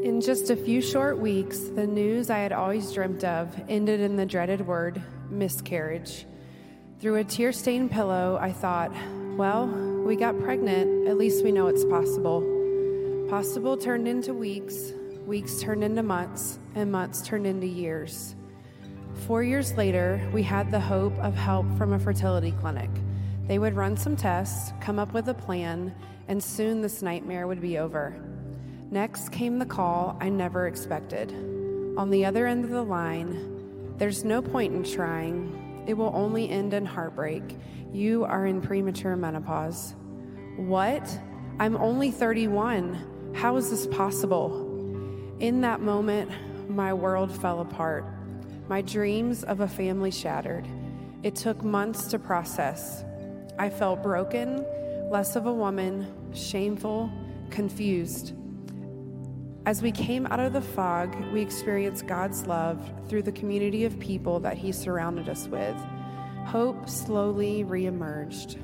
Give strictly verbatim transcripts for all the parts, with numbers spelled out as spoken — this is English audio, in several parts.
In just a few short weeks, the news I had always dreamt of ended in the dreaded word, miscarriage. Through a tear-stained pillow, I thought, well, we got pregnant. At least we know it's possible. Possible turned into weeks, weeks turned into months, and months turned into years. Four years later, we had the hope of help from a fertility clinic. They would run some tests, come up with a plan, and soon this nightmare would be over. Next came the call I never expected. On the other end of the line, there's no point in trying. It will only end in heartbreak. You are in premature menopause. What? I'm only thirty-one. How is this possible? In that moment, my world fell apart. My dreams of a family shattered. It took months to process. I felt broken, less of a woman, shameful, confused. As we came out of the fog, we experienced God's love through the community of people that He surrounded us with. Hope slowly reemerged.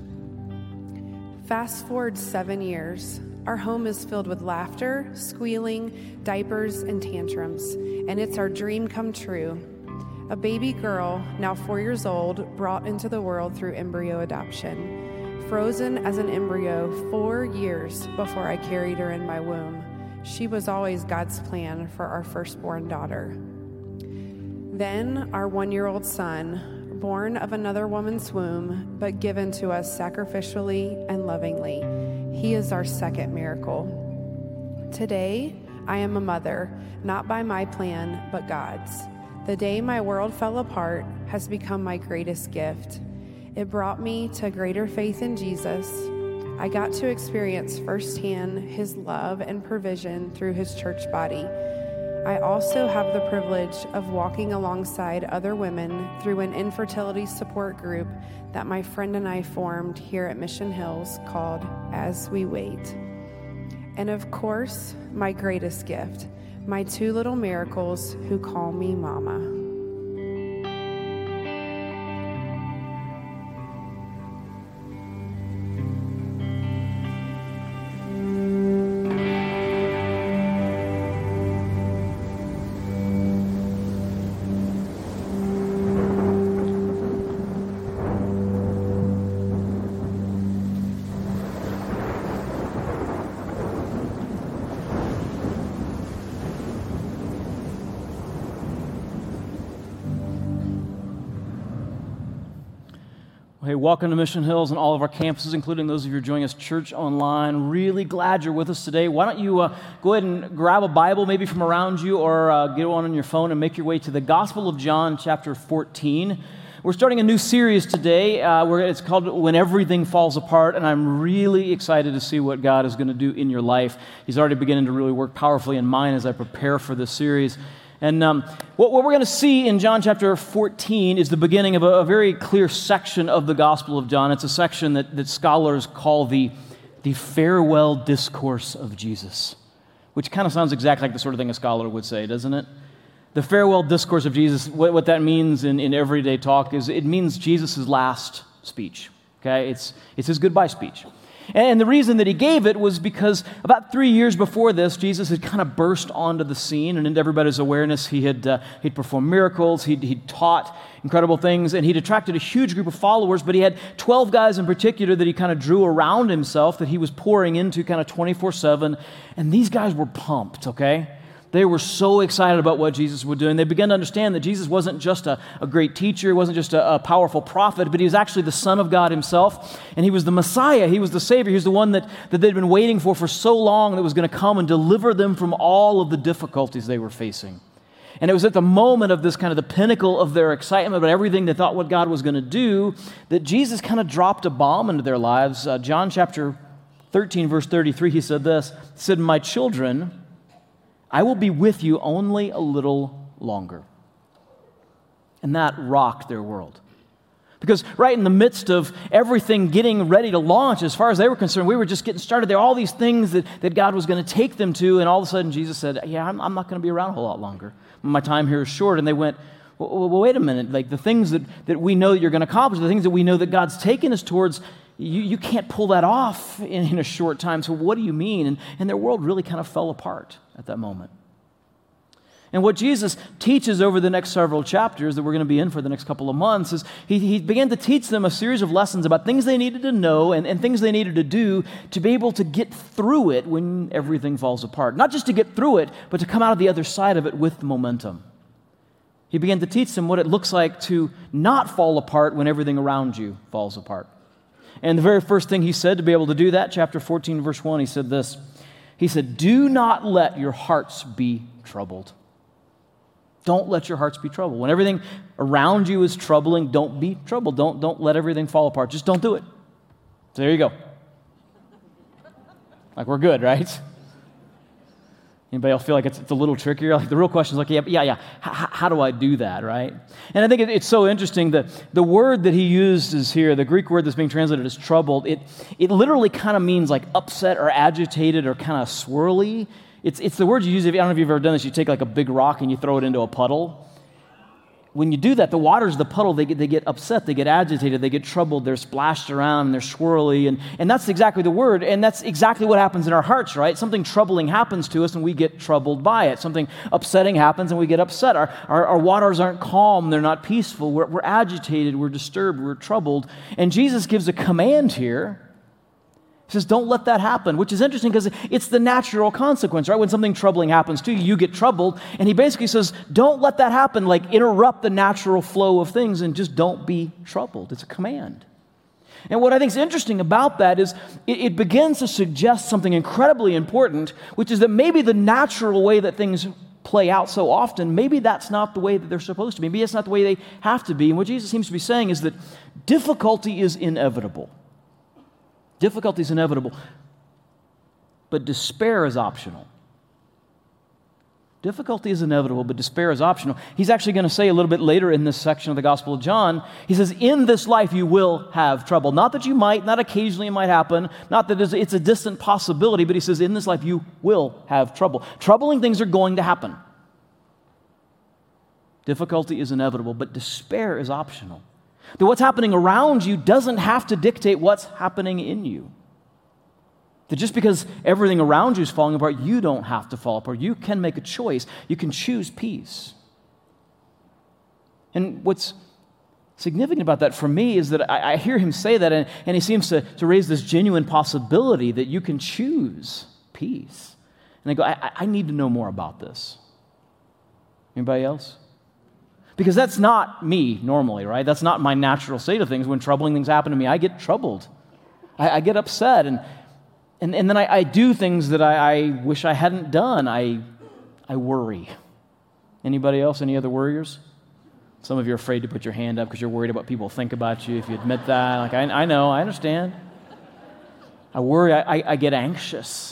Fast forward seven years. Our home is filled with laughter, squealing, diapers, and tantrums, and it's our dream come true. A baby girl, now four years old, brought into the world through embryo adoption. Frozen as an embryo four years before I carried her in my womb. She was always God's plan for our firstborn daughter. Then our one-year-old son, born of another woman's womb, but given to us sacrificially and lovingly. He is our second miracle. Today, I am a mother, not by my plan, but God's. The day my world fell apart has become my greatest gift. It brought me to greater faith in Jesus. I got to experience firsthand His love and provision through His church body. I also have the privilege of walking alongside other women through an infertility support group that my friend and I formed here at Mission Hills called As We Wait. And of course, my greatest gift, my two little miracles who call me Mama. Hey, welcome to Mission Hills and all of our campuses, including those of you who are joining us church online. Really glad you're with us today. Why don't you uh, go ahead and grab a Bible, maybe from around you, or uh, get one on your phone and make your way to the Gospel of John, chapter fourteen. We're starting a new series today. Uh, where it's called When Everything Falls Apart, and I'm really excited to see what God is going to do in your life. He's already beginning to really work powerfully in mine as I prepare for this series. And um, what, what we're going to see in John chapter fourteen is the beginning of a, a very clear section of the Gospel of John. It's a section that, that scholars call the, the farewell discourse of Jesus, which kind of sounds exactly like the sort of thing a scholar would say, doesn't it? The farewell discourse of Jesus, what, what that means in, in everyday talk is it means Jesus' last speech. Okay, It's, it's his goodbye speech. And the reason that he gave it was because about three years before this, Jesus had kind of burst onto the scene and into everybody's awareness. He had uh, he'd performed miracles, he'd, he'd taught incredible things, and he'd attracted a huge group of followers, but he had twelve guys in particular that he kind of drew around himself that he was pouring into kind of twenty-four seven, and these guys were pumped, okay? They were so excited about what Jesus was doing. They began to understand that Jesus wasn't just a, a great teacher, he wasn't just a, a powerful prophet, but he was actually the Son of God himself, and he was the Messiah, he was the Savior, he was the one that, that they'd been waiting for for so long that was going to come and deliver them from all of the difficulties they were facing. And it was at the moment of this kind of the pinnacle of their excitement about everything they thought what God was going to do that Jesus kind of dropped a bomb into their lives. Uh, John chapter thirteen, verse thirty-three, he said this, he said, "My children, I will be with you only a little longer." And that rocked their world. Because right in the midst of everything getting ready to launch, as far as they were concerned, we were just getting started. There were all these things that, that God was going to take them to, and all of a sudden Jesus said, yeah, I'm, I'm not going to be around a whole lot longer. My time here is short. And they went, well, well, wait a minute, like the things that, that we know that you're going to accomplish, the things that we know that God's taken us towards, you, you can't pull that off in, in a short time. So what do you mean? And, and their world really kind of fell apart at that moment. And what Jesus teaches over the next several chapters that we're going to be in for the next couple of months is he, he began to teach them a series of lessons about things they needed to know and, and things they needed to do to be able to get through it when everything falls apart. Not just to get through it, but to come out of the other side of it with momentum. He began to teach them what it looks like to not fall apart when everything around you falls apart. And the very first thing he said to be able to do that, chapter fourteen, verse one, he said this. He said, "Do not let your hearts be troubled." Don't let your hearts be troubled. When everything around you is troubling, don't be troubled. Don't, don't let everything fall apart. Just don't do it. So there you go. Like, we're good, right? Anybody else feel like it's, it's a little trickier? Like, the real question is like, yeah, yeah, yeah. H- how do I do that, right? And I think it, it's so interesting that the word that he uses here, the Greek word that's being translated as troubled, it, it literally kind of means like upset or agitated or kind of swirly. It's, it's the word you use, if, I don't know if you've ever done this, you take like a big rock and you throw it into a puddle. When you do that, the waters of the puddle, they get, they get upset, they get agitated, they get troubled, they're splashed around, and they're swirly, and, and that's exactly the word, and that's exactly what happens in our hearts, right? Something troubling happens to us, and we get troubled by it. Something upsetting happens, and we get upset. Our, our, our waters aren't calm, they're not peaceful, we're, we're agitated, we're disturbed, we're troubled, and Jesus gives a command here. He says, don't let that happen, which is interesting because it's the natural consequence, right? When something troubling happens to you, you get troubled. And he basically says, don't let that happen, like interrupt the natural flow of things and just don't be troubled. It's a command. And what I think is interesting about that is it, it begins to suggest something incredibly important, which is that maybe the natural way that things play out so often, maybe that's not the way that they're supposed to be. Maybe it's not the way they have to be. And what Jesus seems to be saying is that difficulty is inevitable. Difficulty is inevitable, but despair is optional. Difficulty is inevitable, but despair is optional. He's actually going to say a little bit later in this section of the Gospel of John, he says, in this life you will have trouble. Not that you might, not occasionally it might happen, not that it's a distant possibility, but he says, in this life you will have trouble. Troubling things are going to happen. Difficulty is inevitable, but despair is optional. That what's happening around you doesn't have to dictate what's happening in you. That just because everything around you is falling apart, you don't have to fall apart. You can make a choice. You can choose peace. And what's significant about that for me is that I, I hear him say that, and, and he seems to, to raise this genuine possibility that you can choose peace. And I go, I, I need to know more about this. Anybody else? Because that's not me normally, right? That's not my natural state of things. When troubling things happen to me, I get troubled. I, I get upset, and and, and then I, I do things that I, I wish I hadn't done. I I worry. Anybody else? Any other worriers? Some of you are afraid to put your hand up because you're worried about what people think about you if you admit that. Like, I, I know, I understand. I worry, I, I, I get anxious.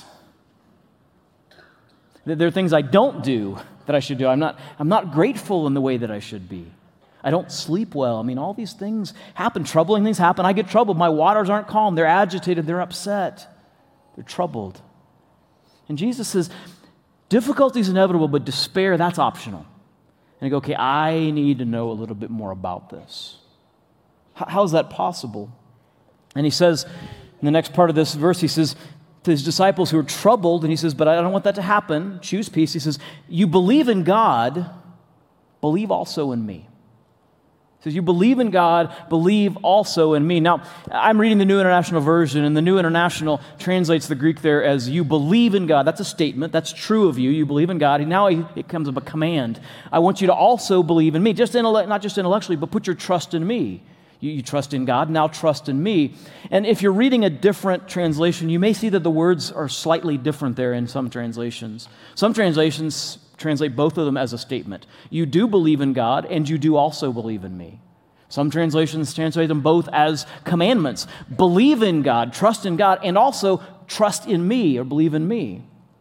There are things I don't do that I should do. I'm not, I'm not grateful in the way that I should be. I don't sleep well. I mean, all these things happen. Troubling things happen. I get troubled. My waters aren't calm. They're agitated. They're upset. They're troubled. And Jesus says, difficulty is inevitable, but despair, that's optional. And I go, okay, I need to know a little bit more about this. How is that possible? And he says, in the next part of this verse, he says, to his disciples who are troubled, and he says, but I don't want that to happen. Choose peace. He says, you believe in God, believe also in me. He says, you believe in God, believe also in me. Now, I'm reading the New International Version, and the New International translates the Greek there as you believe in God. That's a statement. That's true of you. You believe in God. And now it comes of a command. I want you to also believe in me, just intellect, not just intellectually, but put your trust in me. You, you trust in God, now trust in me. And if you're reading a different translation, you may see that the words are slightly different there in some translations. Some translations translate both of them as a statement. You do believe in God, and you do also believe in me. Some translations translate them both as commandments. Believe in God, trust in God, and also trust in me, or believe in me.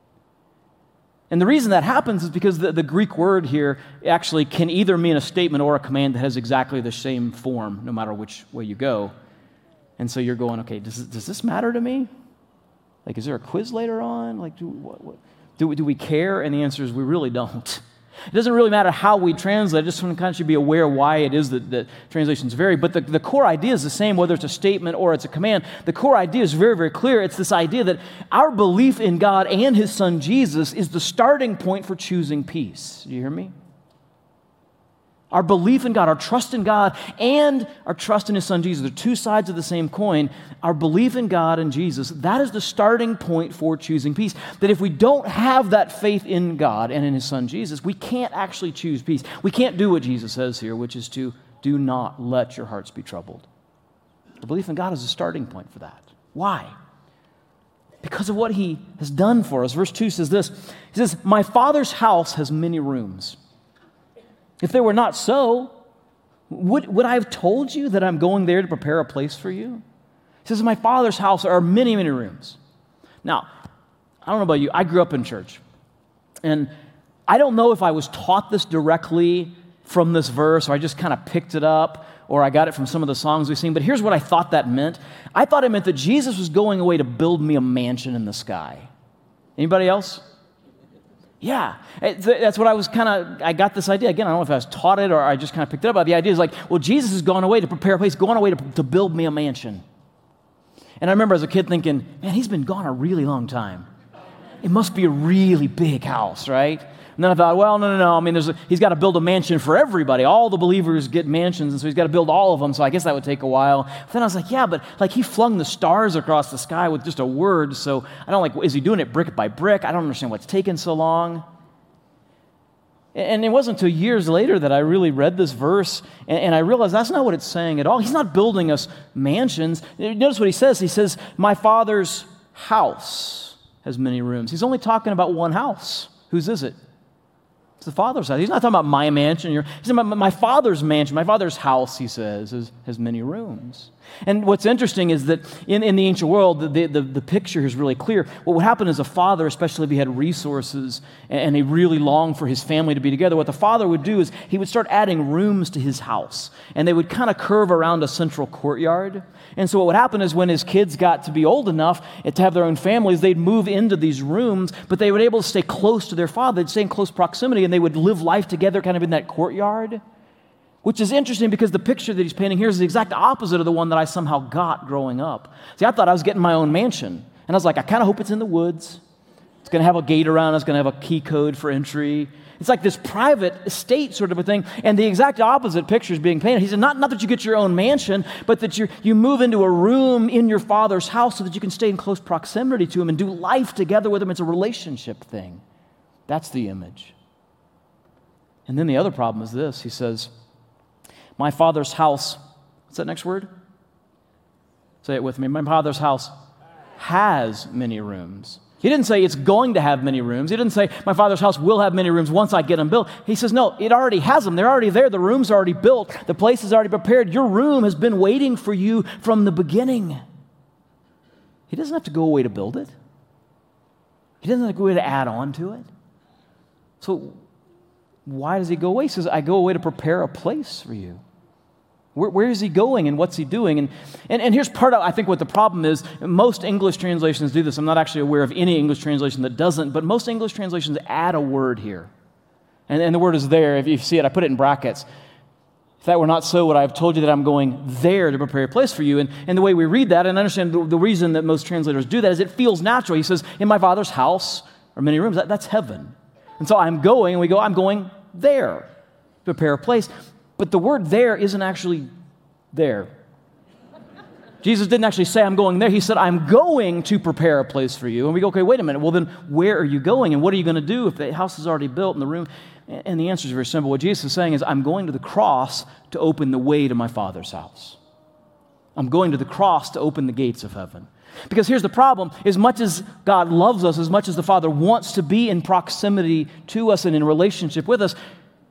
And the reason that happens is because the, the Greek word here actually can either mean a statement or a command that has exactly the same form, no matter which way you go. And so you're going, okay, does, does this matter to me? Like, is there a quiz later on? Like, do, what, what, do, do we care? And the answer is we really don't. It doesn't really matter how we translate, I just want to kind of should be aware why it is that, that translations vary. But the, the core idea is the same, whether it's a statement or it's a command. The core idea is very, very clear. It's this idea that our belief in God and His Son Jesus is the starting point for choosing peace. Do you hear me? Our belief in God, our trust in God, and our trust in His Son Jesus, they're two sides of the same coin. Our belief in God and Jesus, that is the starting point for choosing peace. That if we don't have that faith in God and in His Son Jesus, we can't actually choose peace. We can't do what Jesus says here, which is to do not let your hearts be troubled. The belief in God is the starting point for that. Why? Because of what He has done for us. Verse two says this, He says, my Father's house has many rooms. If they were not so, would, would I have told you that I'm going there to prepare a place for you? He says, in my Father's house are many, many rooms. Now, I don't know about you, I grew up in church. And I don't know if I was taught this directly from this verse, or I just kind of picked it up, or I got it from some of the songs we sing, but here's what I thought that meant. I thought it meant that Jesus was going away to build me a mansion in the sky. Anybody else? Yeah, that's what I was kind of, I got this idea. Again, I don't know if I was taught it or I just kind of picked it up. But the idea is like, well, Jesus has gone away to prepare a place, gone away to, to build me a mansion. And I remember as a kid thinking, man, He's been gone a really long time. It must be a really big house, right? And then I thought, well, no, no, no. I mean, there's a, He's got to build a mansion for everybody. All the believers get mansions, and so He's got to build all of them. So I guess that would take a while. But then I was like, yeah, but like He flung the stars across the sky with just a word. So I don't like, is He doing it brick by brick? I don't understand what's taking so long. And it wasn't until years later that I really read this verse, and, and I realized that's not what it's saying at all. He's not building us mansions. Notice what He says. He says, my Father's house has many rooms. He's only talking about one house. Whose is it? It's the Father's house. He's not talking about my mansion. He's talking about my Father's mansion. My Father's house, he says, is, has many rooms. And what's interesting is that in, in the ancient world, the, the, the picture is really clear. What would happen as a father, especially if he had resources and he really longed for his family to be together, what the father would do is he would start adding rooms to his house. And they would kind of curve around a central courtyard. And so what would happen is when his kids got to be old enough to have their own families, they'd move into these rooms, but they would be able to stay close to their father. They'd stay in close proximity, and they would live life together kind of in that courtyard. Which is interesting because the picture that he's painting here is the exact opposite of the one that I somehow got growing up. See, I thought I was getting my own mansion. And I was like, I kind of hope it's in the woods. It's going to have a gate around it. It's going to have a key code for entry. It's like this private estate sort of a thing. And the exact opposite picture is being painted. He said, not, not that you get your own mansion, but that you you move into a room in your Father's house so that you can stay in close proximity to Him and do life together with Him. It's a relationship thing. That's the image. And then the other problem is this. He says, my Father's house, what's that next word? Say it with me. My Father's house has many rooms. He didn't say it's going to have many rooms. He didn't say my Father's house will have many rooms once I get them built. He says, no, it already has them. They're already there. The rooms are already built. The place is already prepared. Your room has been waiting for you from the beginning. He doesn't have to go away to build it. He doesn't have to go away to add on to it. So why does He go away? He says, I go away to prepare a place for you. Where, where is He going and what's He doing? And, and, and here's part of, I think, what the problem is. Most English translations do this. I'm not actually aware of any English translation that doesn't, but most English translations add a word here. And, and the word is there. If you see it, I put it in brackets. If that were not so, would I have told you that I'm going there to prepare a place for you? And, and the way we read that, and understand the, the reason that most translators do that is it feels natural. He says, in my Father's house are many rooms. That, that's heaven. And so I'm going, and we go, I'm going there to prepare a place. But the word there isn't actually there. Jesus didn't actually say, I'm going there. He said, I'm going to prepare a place for you. And we go, okay, wait a minute. Well, then where are you going? And what are you going to do if the house is already built in the room? And the answer is very simple. What Jesus is saying is, I'm going to the cross to open the way to my Father's house. I'm going to the cross to open the gates of heaven. Because here's the problem. As much as God loves us, as much as the Father wants to be in proximity to us and in relationship with us,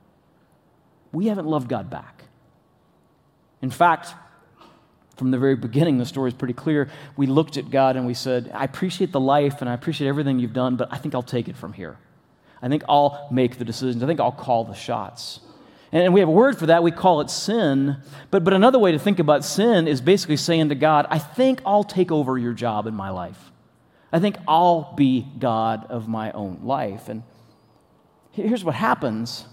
we haven't loved God back. In fact, from the very beginning, the story is pretty clear. We looked at God and we said, I appreciate the life and I appreciate everything you've done, but I think I'll take it from here. I think I'll make the decisions. I think I'll call the shots. And we have a word for that. We call it sin. But, but another way to think about sin is basically saying to God, I think I'll take over your job in my life. I think I'll be God of my own life. And Here's what happens.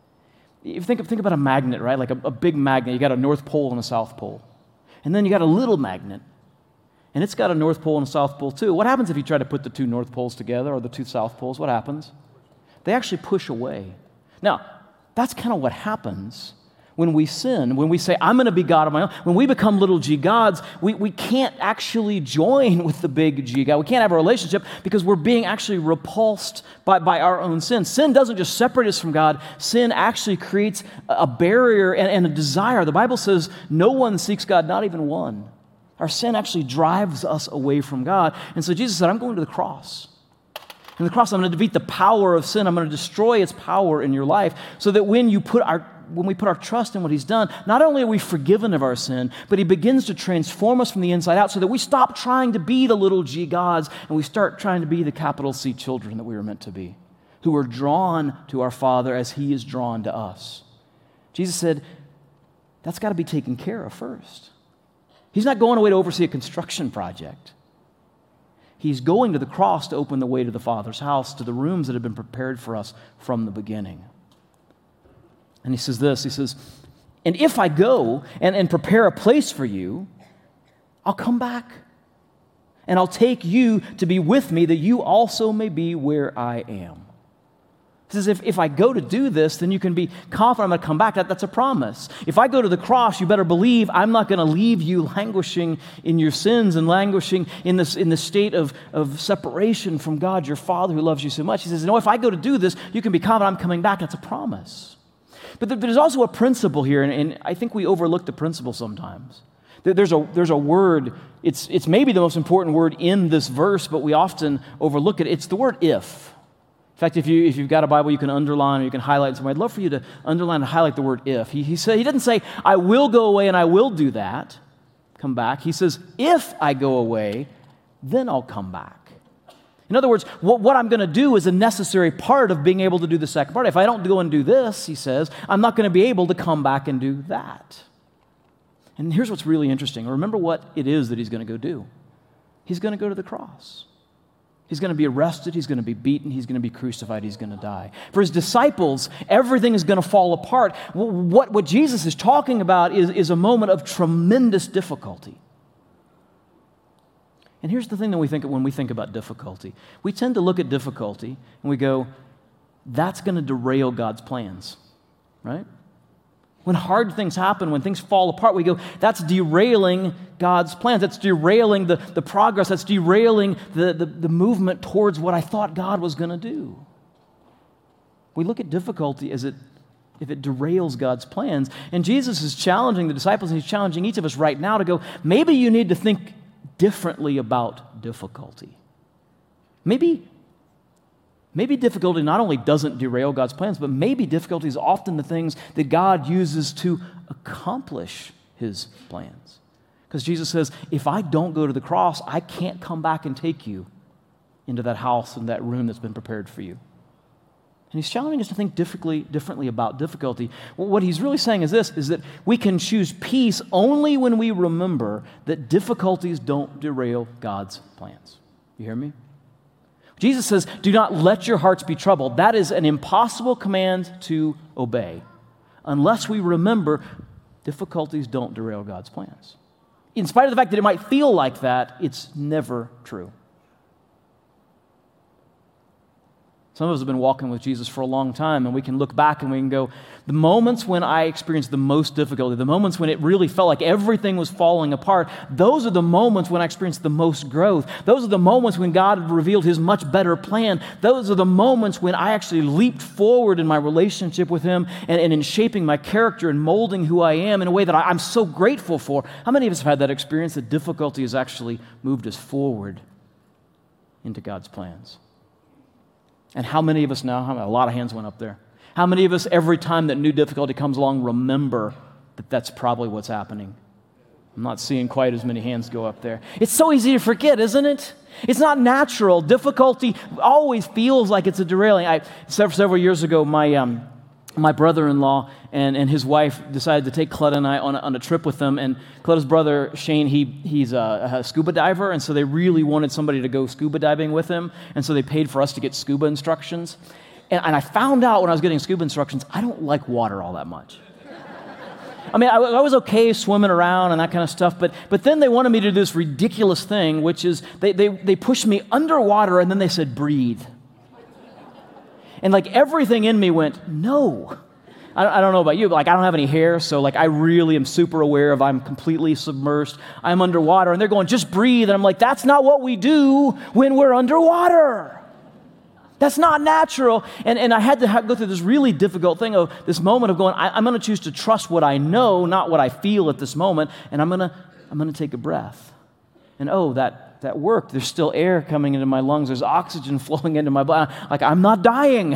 You think, think about a magnet, right? Like a, a big magnet. You got a North Pole and a South Pole. And then you got a little magnet, and it's got a North Pole and a South Pole too. What happens if you try to put the two North Poles together or the two South Poles? What happens? They actually push away. Now, that's kind of what happens when we sin, when we say, I'm going to be God of my own. When we become little g gods, we, we can't actually join with the big G God. We can't have a relationship because we're being actually repulsed by, by our own sin. Sin doesn't just separate us from God. Sin actually creates a barrier and, and a desire. The Bible says no one seeks God, not even one. Our sin actually drives us away from God. And so Jesus said, I'm going to the cross. And the cross, I'm going to defeat the power of sin. I'm going to destroy its power in your life so that when you put our when we put our trust in what he's done, not only are we forgiven of our sin, but he begins to transform us from the inside out so that we stop trying to be the little g gods and we start trying to be the capital C children that we were meant to be, who are drawn to our Father as he is drawn to us. Jesus said, that's got to be taken care of first. He's not going away to oversee a construction project. He's going to the cross to open the way to the Father's house, to the rooms that have been prepared for us from the beginning. And he says this, he says, and if I go and, and prepare a place for you, I'll come back and I'll take you to be with me that you also may be where I am. He says, if, if I go to do this, then you can be confident I'm going to come back. That, that's a promise. If I go to the cross, you better believe I'm not going to leave you languishing in your sins and languishing in this in the state of, of separation from God, your Father who loves you so much. He says, no, if I go to do this, you can be confident I'm coming back. That's a promise. But there's also a principle here, and, and I think we overlook the principle sometimes. There's a, there's a word, it's, it's maybe the most important word in this verse, but we often overlook it. It's the word if. In fact, if, you, if you've got a Bible, you can underline or you can highlight somewhere. I'd love for you to underline and highlight the word if. He, he, said, he doesn't say, I will go away and I will do that, come back. He says, if I go away, then I'll come back. In other words, what, what I'm going to do is a necessary part of being able to do the second part. If I don't go and do this, he says, I'm not going to be able to come back and do that. And here's what's really interesting. Remember what it is that he's going to go do. He's going to go to the cross. He's going to be arrested. He's going to be beaten. He's going to be crucified. He's going to die. For his disciples, everything is going to fall apart. What, what Jesus is talking about is, is a moment of tremendous difficulty. And here's the thing that we think of when we think about difficulty. We tend to look at difficulty and we go, that's going to derail God's plans, right? When hard things happen, when things fall apart, we go, that's derailing God's plans. That's derailing the, the progress. That's derailing the, the, the movement towards what I thought God was going to do. We look at difficulty as it if it derails God's plans. And Jesus is challenging the disciples, and he's challenging each of us right now to go, maybe you need to think differently about difficulty. Maybe, maybe difficulty not only doesn't derail God's plans, but maybe difficulty is often the things that God uses to accomplish his plans. Because Jesus says, if I don't go to the cross, I can't come back and take you into that house and that room that's been prepared for you. And he's challenging us to think differently, differently about difficulty. Well, what he's really saying is this, is that we can choose peace only when we remember that difficulties don't derail God's plans. You hear me? Jesus says, do not let your hearts be troubled. That is an impossible command to obey unless we remember difficulties don't derail God's plans. In spite of the fact that it might feel like that, it's never true. Some of us have been walking with Jesus for a long time, and we can look back and we can go, the moments when I experienced the most difficulty, the moments when it really felt like everything was falling apart, those are the moments when I experienced the most growth. Those are the moments when God revealed his much better plan. Those are the moments when I actually leaped forward in my relationship with him and, and in shaping my character and molding who I am in a way that I, I'm so grateful for. How many of us have had that experience that difficulty has actually moved us forward into God's plans? And how many of us now, a lot of hands went up there. How many of us, every time that new difficulty comes along, remember that that's probably what's happening? I'm not seeing quite as many hands go up there. It's so easy to forget, isn't it? It's not natural. Difficulty always feels like it's a derailing. I, several, several years ago, my um, my brother-in-law and, and his wife decided to take Cleta and I on a, on a trip with them. And Cleta's brother, Shane, he he's a, a scuba diver, and so they really wanted somebody to go scuba diving with him. And so they paid for us to get scuba instructions. And, and I found out when I was getting scuba instructions, I don't like water all that much. I mean, I, I was okay swimming around and that kind of stuff, but but then they wanted me to do this ridiculous thing, which is they they they pushed me underwater and then they said, breathe. And like everything in me went, no. I, I don't know about you, but like I don't have any hair, so like I really am super aware of I'm completely submerged. I'm underwater, and they're going, just breathe. And I'm like, that's not what we do when we're underwater. That's not natural. And, and I had to ha- go through this really difficult thing of this moment of going, I, I'm going to choose to trust what I know, not what I feel at this moment. And I'm going to I'm going to take a breath. And oh, that, that worked. There's still air coming into my lungs. There's oxygen flowing into my body. Like I'm not dying.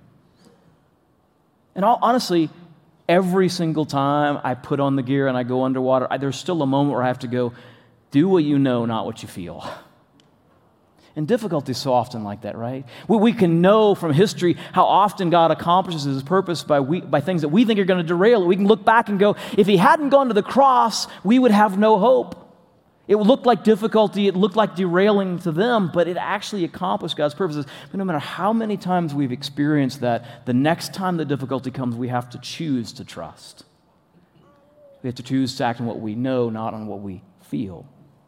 And all, honestly, every single time I put on the gear and I go underwater, I, there's still a moment where I have to go, do what you know, not what you feel. And difficulty is so often like that, right? We, we can know from history how often God accomplishes His purpose by, we, by things that we think are going to derail it. We can look back and go, if He hadn't gone to the cross, we would have no hope. It looked like difficulty, it looked like derailing to them, but it actually accomplished God's purposes. But no matter how many times we've experienced that, the next time the difficulty comes, we have to choose to trust. We have to choose to act on what we know, not on what we feel.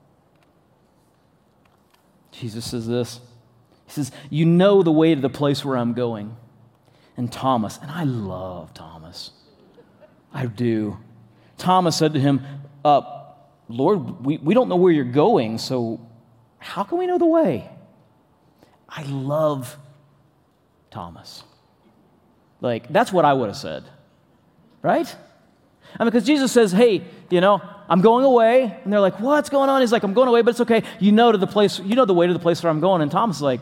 Jesus says this. He says, you know the way to the place where I'm going. And Thomas, and I love Thomas. I do. Thomas said to him, uh, Lord, we, we don't know where you're going, so how can we know the way? I love Thomas. Like, that's what I would have said, right? I mean, because Jesus says, hey, you know, I'm going away. And they're like, what's going on? He's like, I'm going away, but it's okay. You know to the place, you know the way to the place where I'm going. And Thomas is like,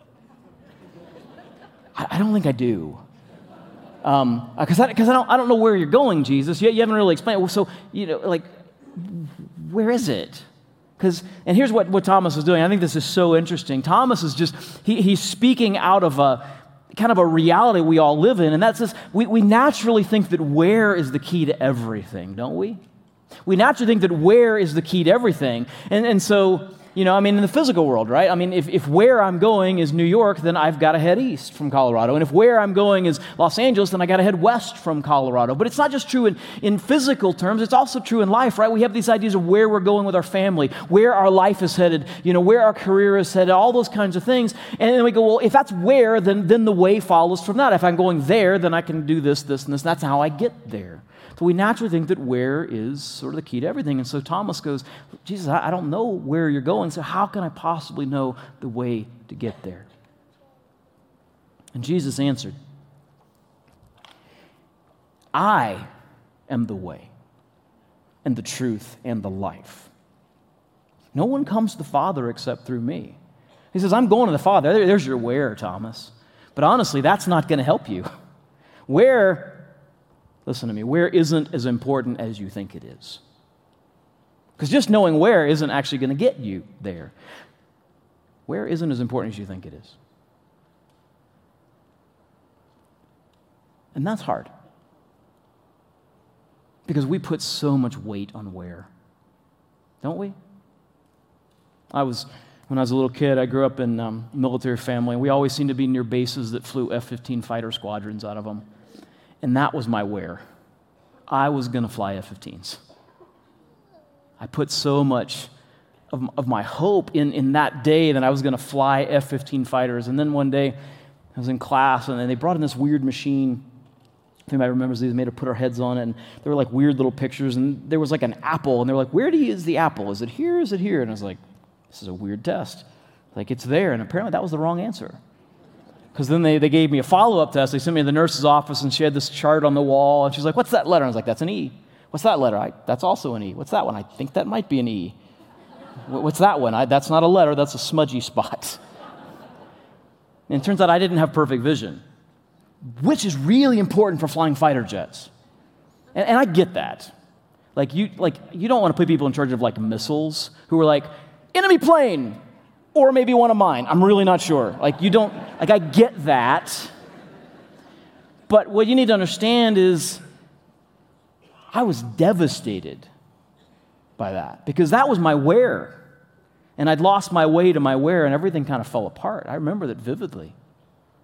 I, I don't think I do. Um, because I, because I don't, I don't know where you're going, Jesus. You, you haven't really explained. Well, so, you know, like, where is it? Because, and here's what, what Thomas is doing. I think this is so interesting. Thomas is just, he, he's speaking out of a kind of a reality we all live in, and that's this, we, we naturally think that where is the key to everything, don't we? We naturally think that where is the key to everything. And, and so, you know, I mean, in the physical world, right? I mean, if, if where I'm going is New York, then I've got to head east from Colorado. And if where I'm going is Los Angeles, then I got to head west from Colorado. But it's not just true in, in physical terms, it's also true in life, right? We have these ideas of where we're going with our family, where our life is headed, you know, where our career is headed, all those kinds of things. And then we go, well, if that's where, then, then the way follows from that. If I'm going there, then I can do this, this, and this. And that's how I get there. So we naturally think that where is sort of the key to everything. And so Thomas goes, Jesus, I, I don't know where you're going, so how can I possibly know the way to get there? And Jesus answered, I am the way and the truth and the life. No one comes to the Father except through me. He says, I'm going to the Father. There, there's your where, Thomas. But honestly, that's not going to help you. Where... Listen to me, where isn't as important as you think it is. Because just knowing where isn't actually going to get you there. Where isn't as important as you think it is. And that's hard. Because we put so much weight on where. Don't we? I was, when I was a little kid, I grew up in a um, military family, and we always seemed to be near bases that flew F fifteen fighter squadrons out of them. And that was my where. I was going to fly F fifteens. I put so much of, of my hope in, in that day that I was going to fly F fifteen fighters. And then one day, I was in class, and they brought in this weird machine. If anybody remembers these, made her put our heads on it, and there were like weird little pictures, and there was like an apple, and they were like, where do you use the apple? Is it here? Is it here? And I was like, this is a weird test. Like, it's there, and apparently that was the wrong answer. Because then they, they gave me a follow-up test. They sent me to the nurse's office, and she had this chart on the wall, and she's like, what's that letter? And I was like, that's an E. What's that letter? I, that's also an E. What's that one? I think that might be an E. What's that one? I, that's not a letter. That's a smudgy spot. And it turns out I didn't have perfect vision, which is really important for flying fighter jets. And, and I get that. Like you, like, you don't want to put people in charge of, like, missiles who are like, enemy plane! Or maybe one of mine. I'm really not sure. Like, you don't, like, I get that. But what you need to understand is I was devastated by that because that was my where. And I'd lost my way to my where, and everything kind of fell apart. I remember that vividly.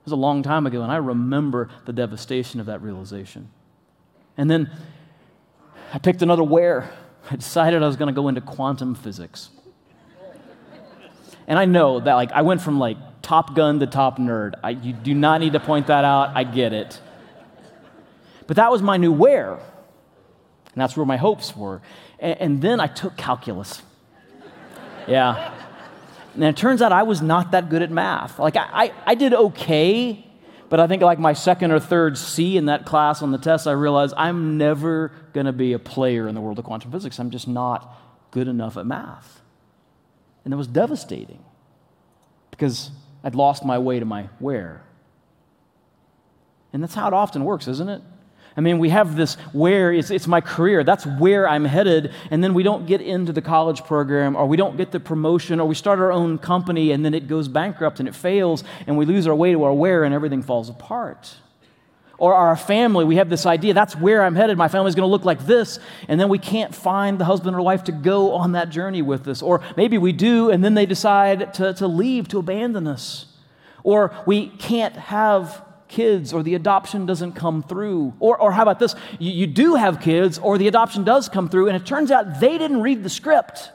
was a long time ago, and I remember the devastation of that realization. And then I picked another where. I decided I was going to go into quantum physics. And I know that, like, I went from, like, Top Gun to top nerd. I, you do not need to point that out. I get it. But that was my new where. And that's where my hopes were. And, and then I took calculus. Yeah. And it turns out I was not that good at math. Like, I, I, I did okay, but I think like my second or third C in that class on the test, I realized I'm never going to be a player in the world of quantum physics. I'm just not good enough at math. And it was devastating because I'd lost my way to my where. And that's how it often works, isn't it? I mean, we have this where, it's, it's my career, that's where I'm headed, and then we don't get into the college program, or we don't get the promotion, or we start our own company, and then it goes bankrupt, and it fails, and we lose our way to our where, and everything falls apart. Or our family, we have this idea, that's where I'm headed, my family's going to look like this, and then we can't find the husband or wife to go on that journey with us. Or maybe we do, and then they decide to, to leave, to abandon us. Or we can't have kids, or the adoption doesn't come through. Or, or how about this? You, you do have kids, or the adoption does come through, and it turns out they didn't read the script.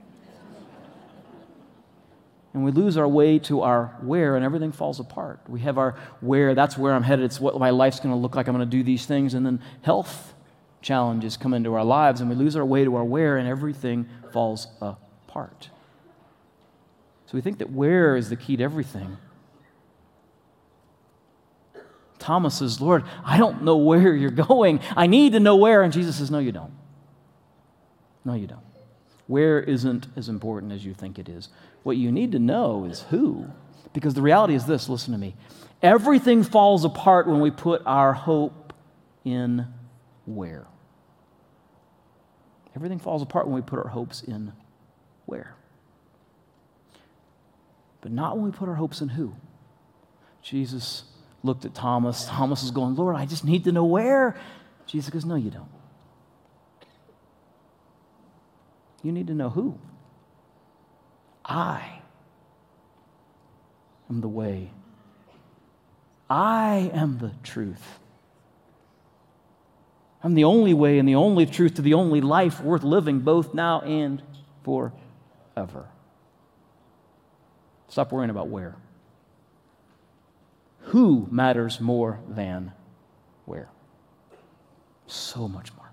And we lose our way to our where, and everything falls apart. We have our where, that's where I'm headed, it's what my life's going to look like, I'm going to do these things, and then health challenges come into our lives, and we lose our way to our where, and everything falls apart. So we think that where is the key to everything. Thomas says, Lord, I don't know where you're going. I need to know where. And Jesus says, no, you don't. No, you don't. Where isn't as important as you think it is. What you need to know is who. Because the reality is this, listen to me. Everything falls apart when we put our hope in where. Everything falls apart when we put our hopes in where. But not when we put our hopes in who. Jesus looked at Thomas. Thomas is going, Lord, I just need to know where. Jesus goes, no, you don't. You need to know who. I am the way. I am the truth. I'm the only way and the only truth to the only life worth living, both now and forever. Stop worrying about where. Who matters more than where? So much more.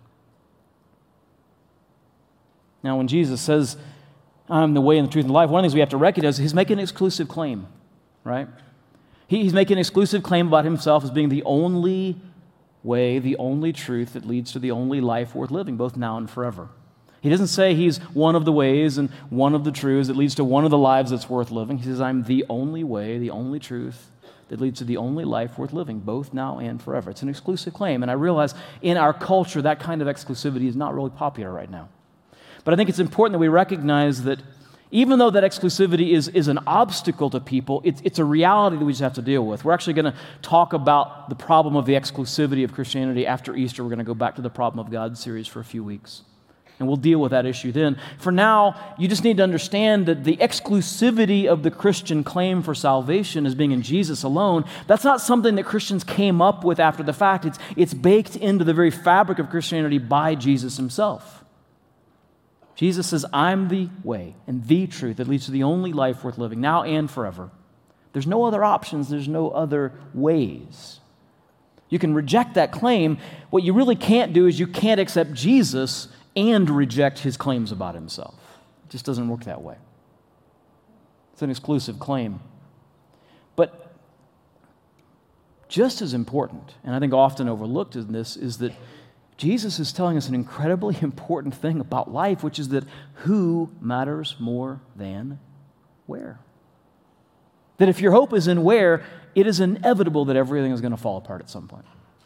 Now, when Jesus says, I'm the way and the truth and the life, one of the things we have to recognize is he's making an exclusive claim, right? He, he's making an exclusive claim about himself as being the only way, the only truth that leads to the only life worth living, both now and forever. He doesn't say he's one of the ways and one of the truths that leads to one of the lives that's worth living. He says, I'm the only way, the only truth that leads to the only life worth living, both now and forever. It's an exclusive claim, and I realize in our culture that kind of exclusivity is not really popular right now. But I think it's important that we recognize that even though that exclusivity is, is an obstacle to people, it's, it's a reality that we just have to deal with. We're actually going to talk about the problem of the exclusivity of Christianity after Easter. We're going to go back to the Problem of God series for a few weeks. And we'll deal with that issue then. For now, you just need to understand that the exclusivity of the Christian claim for salvation as being in Jesus alone, that's not something that Christians came up with after the fact. It's, it's baked into the very fabric of Christianity by Jesus himself. Jesus says, I'm the way and the truth that leads to the only life worth living, now and forever. There's no other options. There's no other ways. You can reject that claim. What you really can't do is you can't accept Jesus and reject his claims about himself. It just doesn't work that way. It's an exclusive claim. But just as important, and I think often overlooked in this, is that Jesus is telling us an incredibly important thing about life, which is that who matters more than where. That if your hope is in where, it is inevitable that everything is going to fall apart at some point.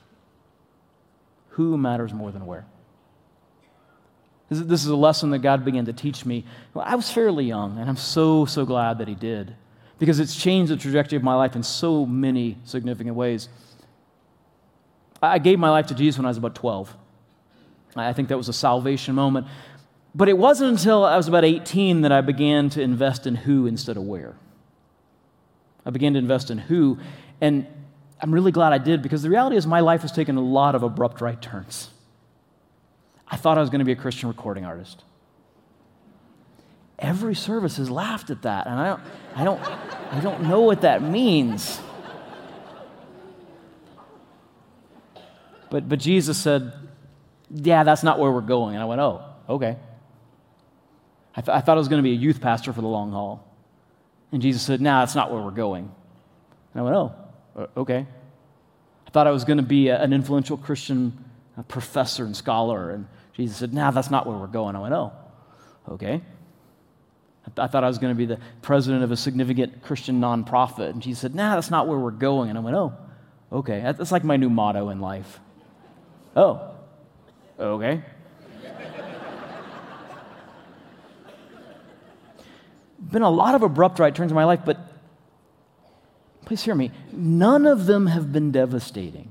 Who matters more than where? This is a lesson that God began to teach me. Well, I was fairly young, and I'm so, so glad that he did, because it's changed the trajectory of my life in so many significant ways. I gave my life to Jesus when I was about twelve. I think that was a salvation moment. But it wasn't until I was about eighteen that I began to invest in who instead of where. I began to invest in who. And I'm really glad I did, because the reality is my life has taken a lot of abrupt right turns. I thought I was going to be a Christian recording artist. Every service has laughed at that, and I don't, I don't, I don't know what that means. But but Jesus said, "Yeah, that's not where we're going." And I went, "Oh, okay." I, th- I thought I was going to be a youth pastor for the long haul, and Jesus said, "Nah, that's not where we're going." And I went, "Oh, okay." I thought I was going to be a, an influential Christian uh, professor and scholar, and Jesus said, "Nah, that's not where we're going." I went, "Oh, okay." I, th- I thought I was going to be the president of a significant Christian nonprofit, and Jesus said, "Nah, that's not where we're going." And I went, "Oh, okay." That's like my new motto in life. Oh, okay. Been a lot of abrupt right turns in my life, but please hear me. None of them have been devastating,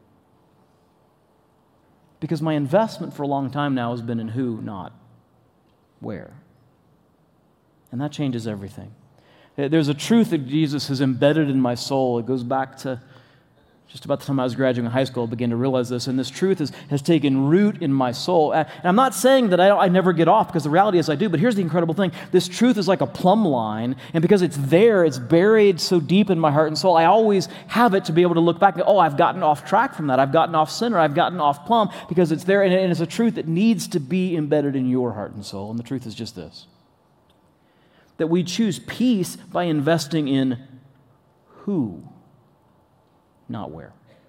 because my investment for a long time now has been in who, not where. And that changes everything. There's a truth that Jesus has embedded in my soul. It goes back to just about the time I was graduating high school. I began to realize this, and this truth has, has taken root in my soul. And I'm not saying that I, don't, I never get off, because the reality is I do, but here's the incredible thing. This truth is like a plumb line, and because it's there, it's buried so deep in my heart and soul, I always have it to be able to look back and go, oh, I've gotten off track from that. I've gotten off center. I've gotten off plumb, because it's there, and, and it's a truth that needs to be embedded in your heart and soul. And the truth is just this, that we choose peace by investing in who, not where.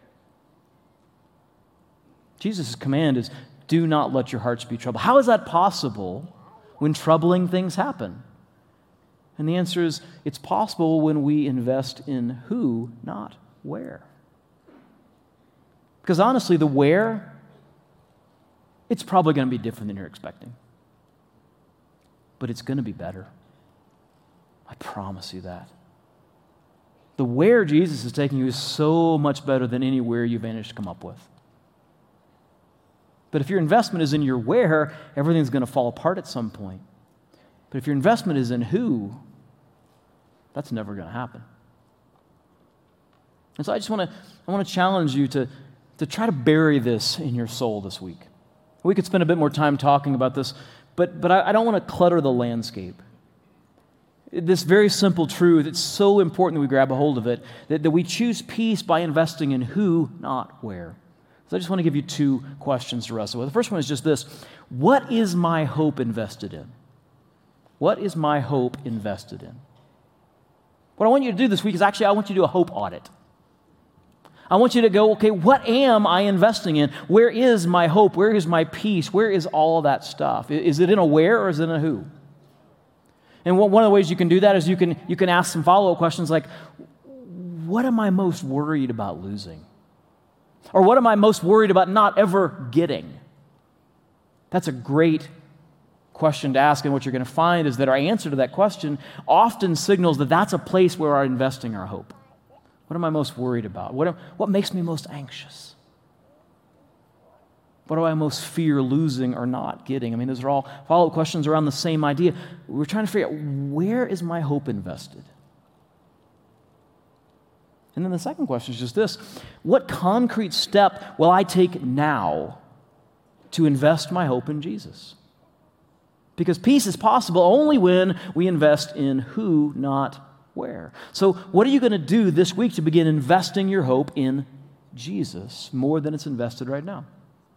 Jesus' command is, do not let your hearts be troubled. How is that possible when troubling things happen? And the answer is, it's possible when we invest in who, not where. Because honestly, the where, it's probably going to be different than you're expecting. But it's going to be better. I promise you that. The where Jesus is taking you is so much better than any where you've managed to come up with. But if your investment is in your where, everything's going to fall apart at some point. But if your investment is in who, that's never going to happen. And so I just want to I want to challenge you to, to try to bury this in your soul this week. We could spend a bit more time talking about this, but, but I, I don't want to clutter the landscape. This very simple truth, it's so important that we grab a hold of it, that, that we choose peace by investing in who, not where. So I just want to give you two questions to wrestle with. The first one is just this: what is my hope invested in? What is my hope invested in? What I want you to do this week is actually I want you to do a hope audit. I want you to go, okay, what am I investing in? Where is my hope? Where is my peace? Where is all of that stuff? Is it in a where or is it in a who? And one of the ways you can do that is you can, you can ask some follow-up questions like, what am I most worried about losing? Or what am I most worried about not ever getting? That's a great question to ask, and what you're going to find is that our answer to that question often signals that that's a place where we're investing our hope. What am I most worried about? What, am, what makes me most anxious? What do I most fear losing or not getting? I mean, those are all follow-up questions around the same idea. We're trying to figure out, where is my hope invested? And then the second question is just this: what concrete step will I take now to invest my hope in Jesus? Because peace is possible only when we invest in who, not where. So what are you going to do this week to begin investing your hope in Jesus more than it's invested right now?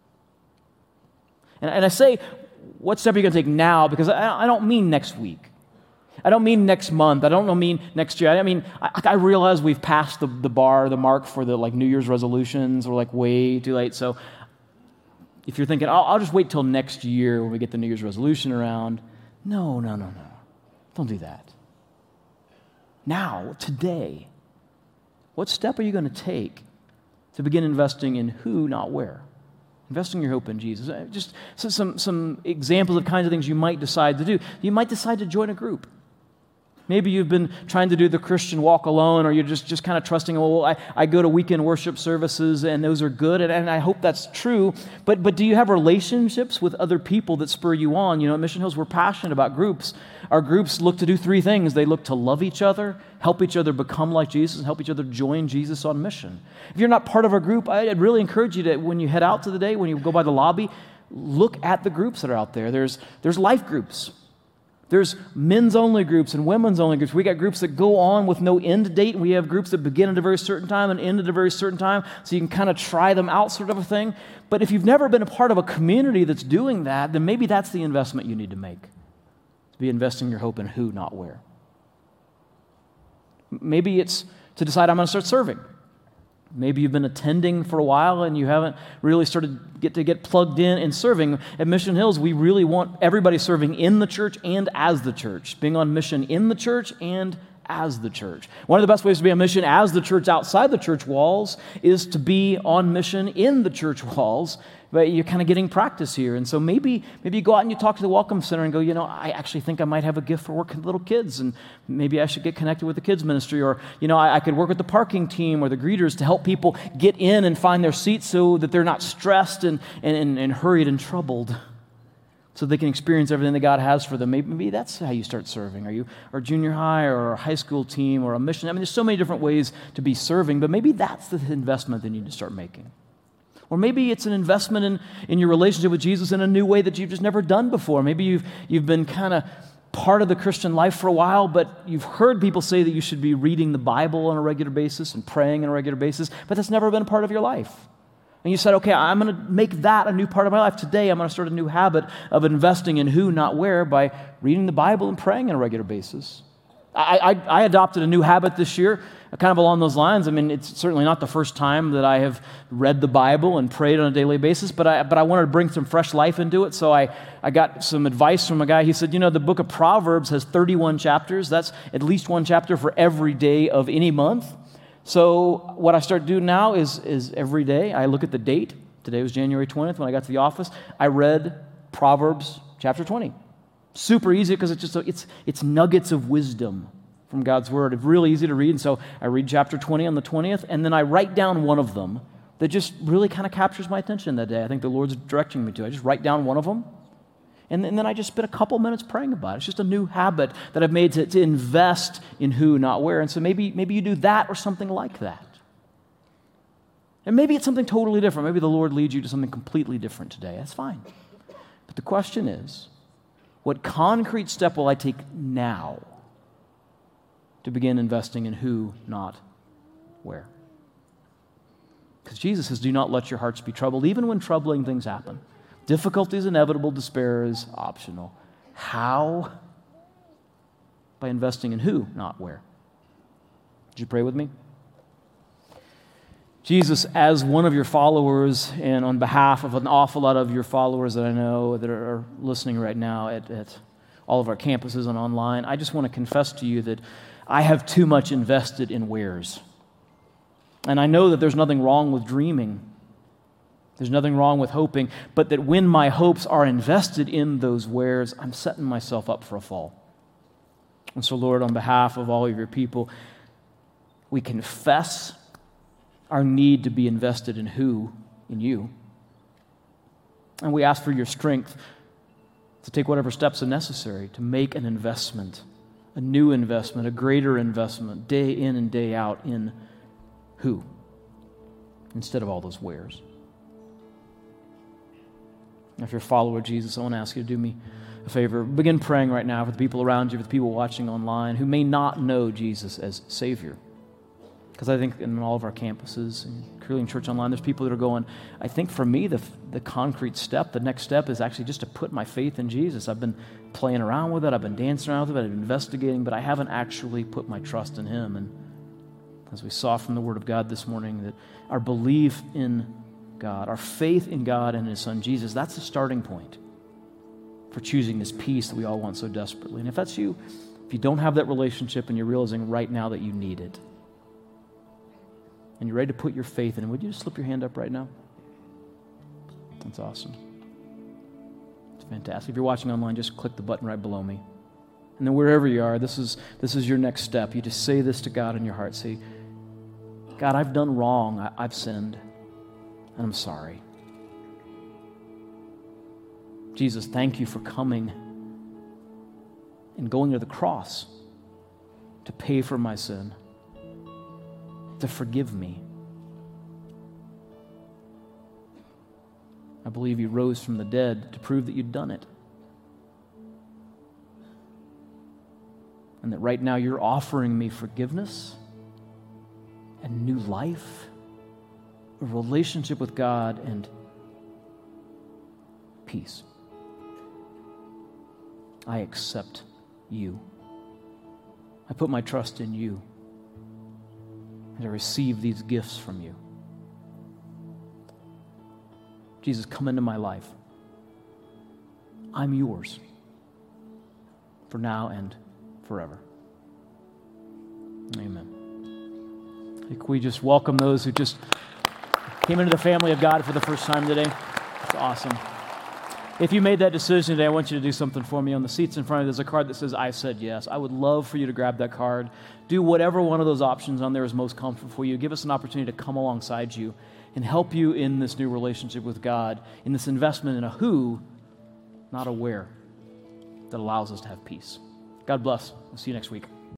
And, and I say, what step are you going to take now? Because I, I don't mean next week. I don't mean next month. I don't mean next year. I mean, I, I realize we've passed the, the bar, the mark for the like New Year's resolutions. We're like way too late. So if you're thinking, I'll, I'll just wait till next year when we get the New Year's resolution around. No, no, no, no. Don't do that. Now, today, what step are you going to take to begin investing in who, not where? Investing your hope in Jesus. Just some, some examples of kinds of things you might decide to do. You might decide to join a group. Maybe you've been trying to do the Christian walk alone, or you're just, just kind of trusting, well, I, I go to weekend worship services, and those are good, and, and I hope that's true. But but do you have relationships with other people that spur you on? You know, at Mission Hills, we're passionate about groups. our groups look to do three things. They look to love each other, help each other become like Jesus, and help each other join Jesus on mission. If you're not part of our group, I'd really encourage you to, when you head out to the day, when you go by the lobby, look at the groups that are out there. There's, there's life groups. There's men's only groups and women's only groups. We got groups that go on with no end date, and we have groups that begin at a very certain time and end at a very certain time, so you can kind of try them out, sort of a thing. But if you've never been a part of a community that's doing that, then maybe that's the investment you need to make. To be investing your hope in who, not where. Maybe it's to decide I'm going to start serving. Maybe you've been attending for a while and you haven't really started get to get plugged in and serving. At Mission Hills, we really want everybody serving in the church and as the church, being on mission in the church and as the church. One of the best ways to be on mission as the church outside the church walls is to be on mission in the church walls, but you're kind of getting practice here. And so maybe maybe you go out and you talk to the Welcome Center and go, you know, I actually think I might have a gift for working with little kids, and maybe I should get connected with the kids ministry, or, you know, I, I could work with the parking team or the greeters to help people get in and find their seats so that they're not stressed and, and, and, and hurried and troubled, so they can experience everything that God has for them. Maybe, maybe that's how you start serving. Are you or junior high or a high school team or a mission? I mean, there's so many different ways to be serving, but maybe that's the investment that you need to start making. Or maybe it's an investment in, in your relationship with Jesus in a new way that you've just never done before. Maybe you've, you've been kind of part of the Christian life for a while, but you've heard people say that you should be reading the Bible on a regular basis and praying on a regular basis, but that's never been a part of your life. And you said, okay, I'm going to make that a new part of my life. Today, I'm going to start a new habit of investing in who, not where, by reading the Bible and praying on a regular basis. I, I, I adopted a new habit this year, kind of along those lines. I mean, it's certainly not the first time that I have read the Bible and prayed on a daily basis, but I, but I wanted to bring some fresh life into it, so I, I got some advice from a guy. He said, you know, the book of Proverbs has thirty-one chapters. That's at least one chapter for every day of any month. So what I start doing now is, is every day I look at the date. Today was January twentieth when I got to the office. I read Proverbs chapter twenty. Super easy because it's just a, it's it's nuggets of wisdom from God's word. It's really easy to read. And so I read chapter twenty on the twentieth, and then I write down one of them that just really kind of captures my attention that day. I think the Lord's directing me to. I just write down one of them. And then I just spend a couple minutes praying about it. It's just a new habit that I've made to, to invest in who, not where. And so maybe, maybe you do that or something like that. And maybe it's something totally different. Maybe the Lord leads you to something completely different today. That's fine. But the question is, what concrete step will I take now to begin investing in who, not where? Because Jesus says, do not let your hearts be troubled, even when troubling things happen. Difficulty is inevitable, despair is optional. How? By investing in who, not where. Would you pray with me? Jesus, as one of your followers, and on behalf of an awful lot of your followers that I know that are listening right now at, at all of our campuses and online, I just want to confess to you that I have too much invested in wheres. And I know that there's nothing wrong with dreaming. There's nothing wrong with hoping, but that when my hopes are invested in those wheres, I'm setting myself up for a fall. And so, Lord, on behalf of all of your people, we confess our need to be invested in who? In you. And we ask for your strength to take whatever steps are necessary to make an investment, a new investment, a greater investment, day in and day out in who, instead of all those wheres. If you're a follower of Jesus, I want to ask you to do me a favor. Begin praying right now for the people around you, for the people watching online who may not know Jesus as Savior. Because I think in all of our campuses, including Church Online, there's people that are going, I think for me, the, the concrete step, the next step is actually just to put my faith in Jesus. I've been playing around with it, I've been dancing around with it, I've been investigating, but I haven't actually put my trust in Him. And as we saw from the Word of God this morning, that our belief in God, our faith in God and His Son Jesus, that's the starting point for choosing this peace that we all want so desperately. And if that's you, if you don't have that relationship and you're realizing right now that you need it, and you're ready to put your faith in it, would you just slip your hand up right now? That's awesome. It's fantastic. If you're watching online, just click the button right below me. And then wherever you are, this is this is your next step. You just say this to God in your heart. Say, God, I've done wrong. I, I've sinned. And I'm sorry. Jesus, thank you for coming in going to the cross to pay for my sin, to forgive me. I believe you rose from the dead to prove that you'd done it. And that right now you're offering me forgiveness and new life, a relationship with God, and peace. I accept you. I put my trust in you. And I receive these gifts from you. Jesus, come into my life. I'm yours for now and forever. Amen. I think we just welcome those who just came into the family of God for the first time today. It's awesome. If you made that decision today, I want you to do something for me. On the seats in front of you, there's a card that says, I said yes. I would love for you to grab that card. Do whatever one of those options on there is most comfortable for you. Give us an opportunity to come alongside you and help you in this new relationship with God, in this investment in a who, not a where, that allows us to have peace. God bless. We'll see you next week.